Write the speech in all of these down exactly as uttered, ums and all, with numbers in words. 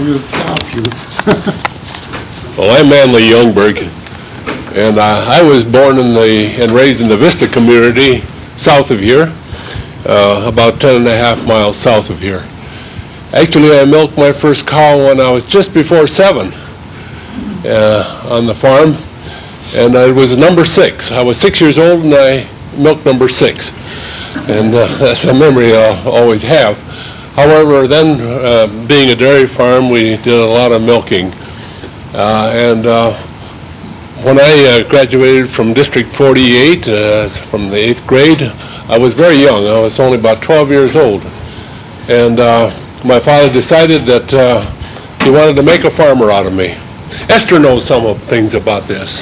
you stop you. Well, I'm Manly Youngberg, and uh, I was born in the and raised in the Vista community south of here, uh, about ten and a half miles south of here. Actually, I milked my first cow when I was just before seven uh, on the farm, and it was number six. I was six years old, and I milked number six, and uh, that's a memory I'll always have. However, then, uh, being a dairy farm, we did a lot of milking. Uh, and uh, when I uh, graduated from District forty-eight, uh, from the eighth grade, I was very young. I was only about twelve years old. And uh, my father decided that uh, he wanted to make a farmer out of me. Esther knows some of things about this.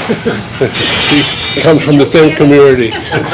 She comes from the same community.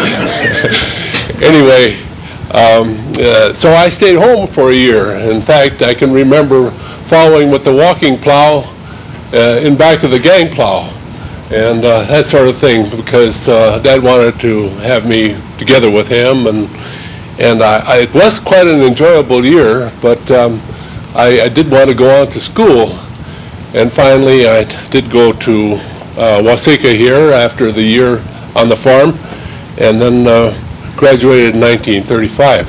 Anyway, um, uh, so I stayed home for a year. In fact, I can remember following with the walking plow uh, in back of the gang plow and uh, that sort of thing, because uh, Dad wanted to have me together with him, and and I, I, it was quite an enjoyable year, but um, I, I did want to go on to school, and finally I did go to uh, Waseca here after the year on the farm, and then uh, graduated in nineteen thirty-five.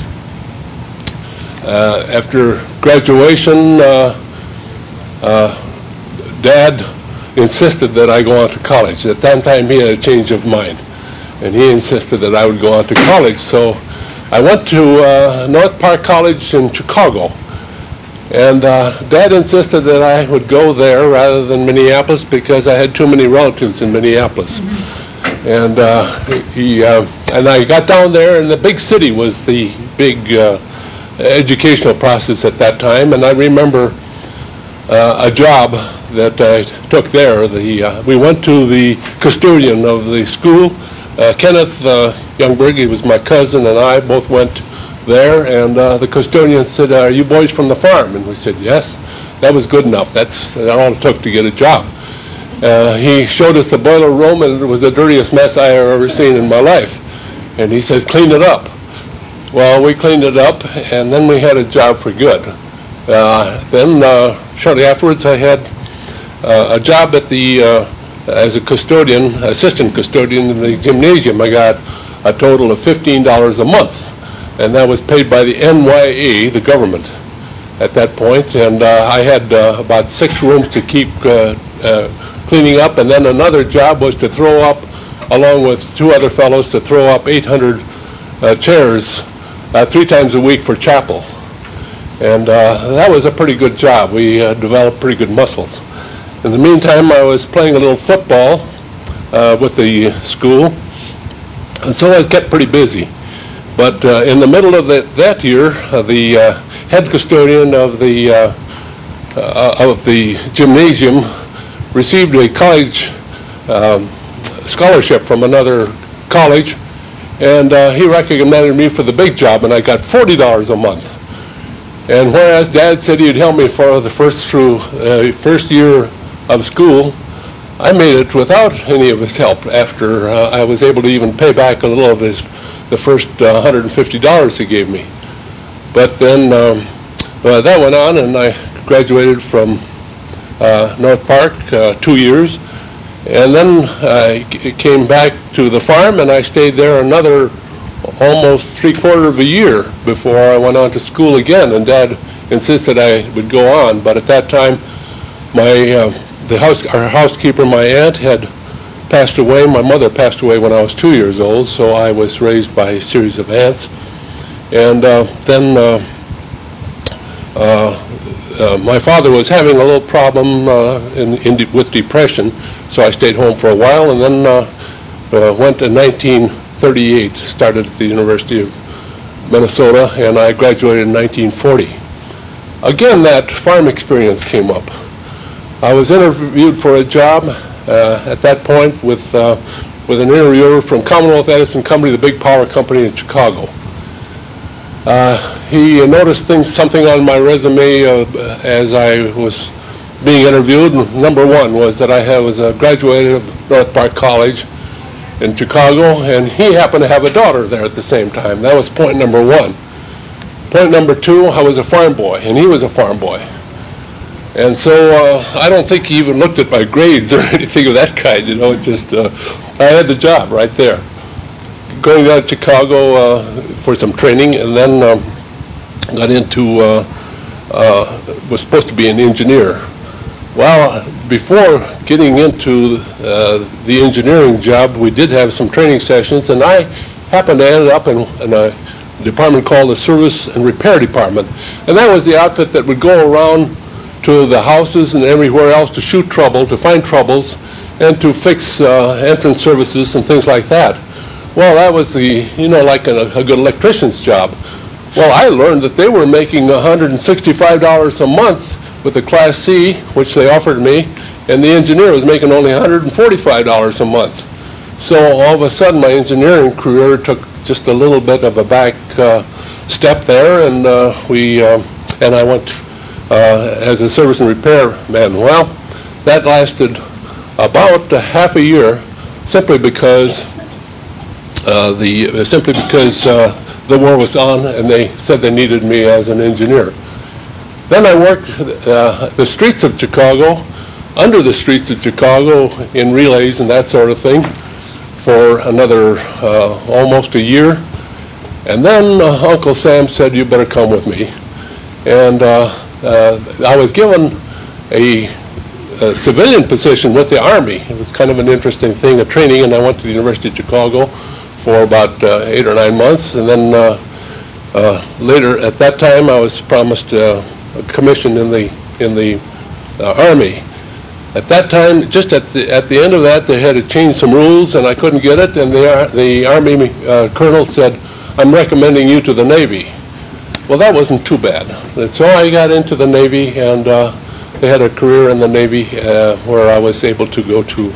Uh, after graduation, uh, uh, Dad insisted that I go on to college. At that time, he had a change of mind, and he insisted that I would go on to college. So I went to uh, North Park College in Chicago, and uh, Dad insisted that I would go there rather than Minneapolis because I had too many relatives in Minneapolis. Mm-hmm. And uh, he uh, and I got down there, and the big city was the big uh, educational process at that time, and I remember uh, a job that I took there. The, uh, we went to the custodian of the school, uh, Kenneth uh, Youngberg. He was my cousin, and I both went there, and uh, the custodian said, "Are you boys from the farm?" And we said, "Yes." That was good enough. That's all it took to get a job. Uh, he showed us the boiler room, and it was the dirtiest mess I have ever seen in my life. And he says, "Clean it up." Well, we cleaned it up, and then we had a job for good. Uh, then, uh, shortly afterwards, I had uh, a job at the, uh, as a custodian, assistant custodian in the gymnasium. I got a total of fifteen dollars a month, and that was paid by the N Y A, the government, at that point. And uh, I had uh, about six rooms to keep uh, uh, cleaning up, and then another job was to throw up, along with two other fellows, to throw up eight hundred uh, chairs uh, three times a week for chapel. And uh, that was a pretty good job. We uh, developed pretty good muscles. In the meantime, I was playing a little football uh, with the school, and so I was kept pretty busy. But uh, in the middle of the, that year, uh, the uh, head custodian of the uh, uh, of the gymnasium received a college um, scholarship from another college, and uh, he recommended me for the big job, and I got forty dollars a month. And whereas Dad said he'd help me for the first through uh, first year of school, I made it without any of his help. After uh, I was able to even pay back a little of his the first uh, one hundred fifty dollars he gave me. But then um, uh, that went on, and I graduated from uh, North Park uh, two years, and then I came back to the farm, and I stayed there another almost three quarter of a year before I went on to school again. And Dad insisted I would go on, but at that time, my uh, the house our housekeeper, my aunt, had passed away. My mother passed away when I was two years old, so I was raised by a series of aunts. And uh, then uh, uh, uh, my father was having a little problem uh, in, in de with depression, so I stayed home for a while, and then uh, uh, went in nineteen thirty-eight, started at the University of Minnesota, and I graduated in nineteen forty. Again, that farm experience came up. I was interviewed for a job uh, at that point with uh, with an interviewer from Commonwealth Edison Company, the big power company in Chicago. Uh, he noticed things, something on my resume uh, as I was being interviewed. Number one was that I was a graduate of North Park College in Chicago, and he happened to have a daughter there at the same time. That was point number one. Point number two, I was a farm boy, and he was a farm boy. And so uh, I don't think he even looked at my grades or anything of that kind, you know, it just, uh, I had the job right there. Going down to Chicago uh, for some training, and then um, got into, uh, uh, was supposed to be an engineer. Well, before getting into uh, the engineering job, we did have some training sessions, and I happened to end up in, in a department called the Service and Repair Department. And that was the outfit that would go around to the houses and everywhere else to shoot trouble, to find troubles, and to fix uh, entrance services and things like that. Well, that was the, you know, like a, a good electrician's job. Well, I learned that they were making one hundred sixty-five dollars a month with a Class C, which they offered me, and the engineer was making only one hundred forty-five dollars a month. So all of a sudden, my engineering career took just a little bit of a back uh, step there, and uh, we, uh, and I went Uh, as a service and repair man. Well, that lasted about a half a year, simply because uh, the simply because uh, the war was on, and they said they needed me as an engineer. Then I worked uh, the streets of Chicago, under the streets of Chicago, in relays and that sort of thing, for another uh, almost a year. And then uh, Uncle Sam said, "You better come with me." And uh, Uh, I was given a, a civilian position with the Army. It was kind of an interesting thing, a training, and I went to the University of Chicago for about uh, eight or nine months, and then uh, uh, later, at that time, I was promised uh, a commission in the in the uh, Army. At that time, just at the at the end of that, they had to change some rules, and I couldn't get it, and the the Army uh, colonel said, "I'm recommending you to the Navy." Well, that wasn't too bad. And so I got into the Navy, and uh, they had a career in the Navy uh, where I was able to go to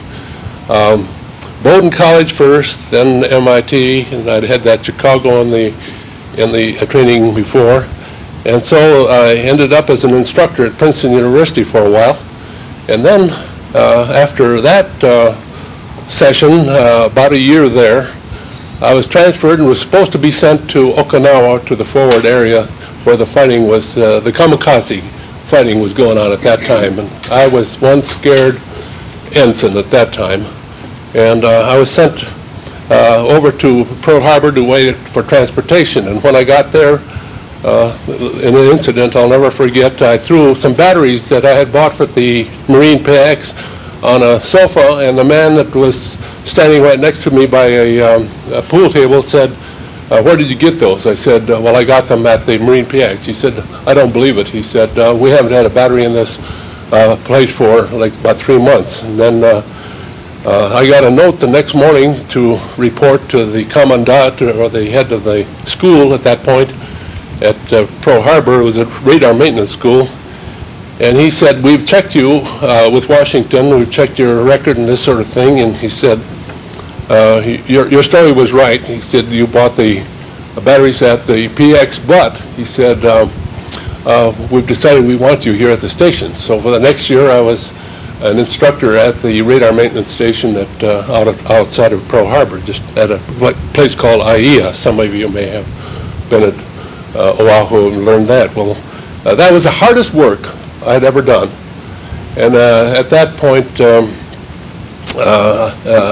um, Bowdoin College first, then M I T, and I'd had that Chicago in the in the uh, training before. And so I ended up as an instructor at Princeton University for a while. And then uh, after that uh, session, uh, about a year there, I was transferred and was supposed to be sent to Okinawa, to the forward area where the fighting was, uh, the kamikaze fighting was going on at that time. And I was one scared ensign at that time. And uh, I was sent uh, over to Pearl Harbor to wait for transportation. And when I got there, uh, in an incident I'll never forget, I threw some batteries that I had bought for the Marine P X on a sofa, and the man that was standing right next to me by a, um, a pool table said, uh, "Where did you get those?" I said, uh, "Well, I got them at the Marine P X." He said, "I don't believe it." He said, uh, "We haven't had a battery in this uh, place for like about three months. And then uh, uh, I got a note the next morning to report to the commandant, or the head of the school at that point at uh, Pearl Harbor. It was a radar maintenance school. And he said, "We've checked you uh, with Washington, we've checked your record and this sort of thing." And he said, uh, your, your story was right. He said, "You bought the uh, batteries at the P X, but," he said, uh, uh, "we've decided we want you here at the station." So for the next year, I was an instructor at the radar maintenance station at, uh, out of, outside of Pearl Harbor, just at a place called I E A. Some of you may have been at uh, Oahu and learned that. Well, uh, that was the hardest work I had ever done. And uh, at that point, um, uh,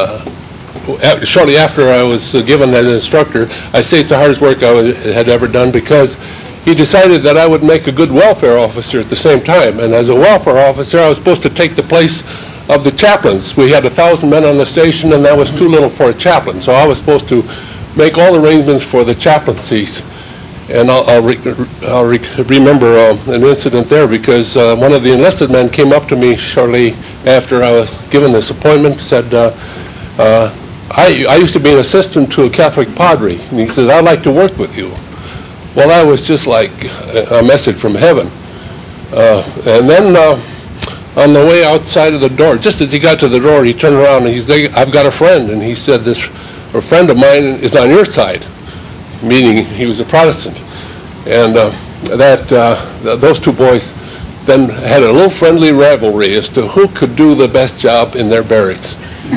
uh, shortly after I was uh, given that instructor, I say it's the hardest work I was, had ever done, because he decided that I would make a good welfare officer at the same time. And as a welfare officer, I was supposed to take the place of the chaplains. We had a thousand men on the station, and that was too little for a chaplain. So I was supposed to make all arrangements for the chaplaincies. And I'll, I'll, re I'll re remember uh, an incident there, because uh, one of the enlisted men came up to me shortly after I was given this appointment, said, uh, uh, I, I used to be an assistant to a Catholic padre, and he said, "I'd like to work with you." Well, that was just like a message from heaven. Uh, and then uh, on the way outside of the door, just as he got to the door, he turned around and he said, "I've got a friend," and he said, "This a friend of mine is on your side," meaning he was a Protestant. And uh, that uh, th those two boys then had a little friendly rivalry as to who could do the best job in their barracks.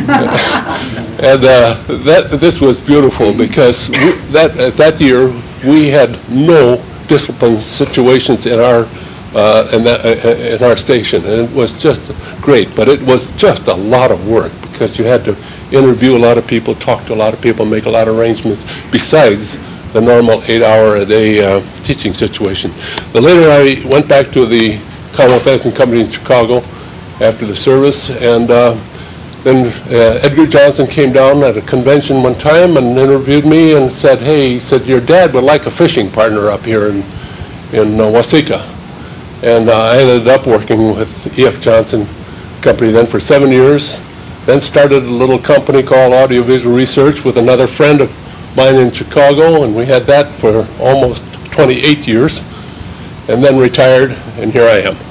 And uh, that this was beautiful, because we, that at that year we had no discipline situations in our uh, in, that, uh, in our station, and it was just great. But it was just a lot of work because you had to interview a lot of people, talk to a lot of people, make a lot of arrangements besides the normal eight-hour-a-day uh, teaching situation. The later I went back to the Commonwealth Edison Company in Chicago after the service, and uh, then uh, Edgar Johnson came down at a convention one time and interviewed me and said, hey, he said, your dad would like a fishing partner up here in, in uh, Waseca. And uh, I ended up working with E F Johnson Company then for seven years, then started a little company called Audiovisual Research with another friend of mine in Chicago, and we had that for almost twenty-eight years, and then retired, and here I am.